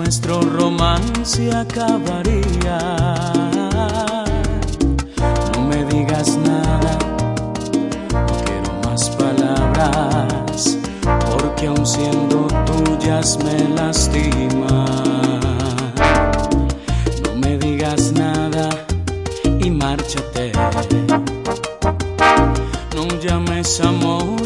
nuestro romance acabaría. No me digas nada, no quiero más palabras, porque aun siendo tuyas me lastiman. No me digas nada y márchate, no llames amor